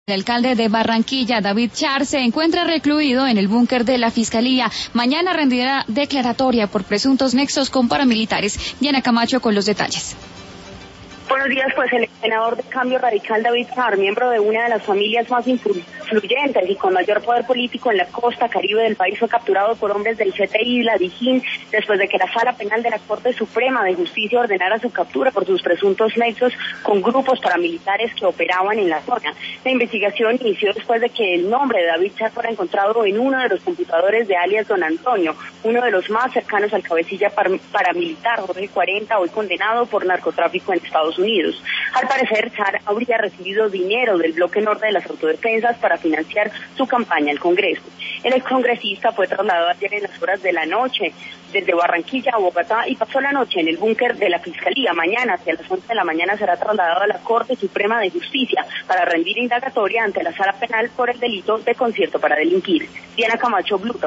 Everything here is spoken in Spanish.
El alcalde de Barranquilla, David Char, se encuentra recluido en el búnker de la Fiscalía. Mañana rendirá declaratoria por presuntos nexos con paramilitares. Diana Camacho con los detalles. Buenos días, pues el senador de Cambio Radical David Char, miembro de una de las familias más influyentes y con mayor poder político en la costa caribe del país, fue capturado por hombres del CTI y la DIJÍN después de que la Sala Penal de la Corte Suprema de Justicia ordenara su captura por sus presuntos nexos con grupos paramilitares que operaban en la zona. La investigación inició después de que el nombre de David Char fuera encontrado en uno de los computadores de alias Don Antonio, uno de los más cercanos al cabecilla paramilitar Jorge 40, hoy condenado por narcotráfico en Estados Unidos. Al parecer, Char habría recibido dinero del bloque norte de las autodefensas para financiar su campaña al Congreso. El excongresista fue trasladado ayer en las horas de la noche desde Barranquilla a Bogotá y pasó la noche en el búnker de la Fiscalía. Mañana, hacia las 11 de la mañana, será trasladado a la Corte Suprema de Justicia para rendir indagatoria ante la Sala Penal por el delito de concierto para delinquir. Diana Camacho, Blue.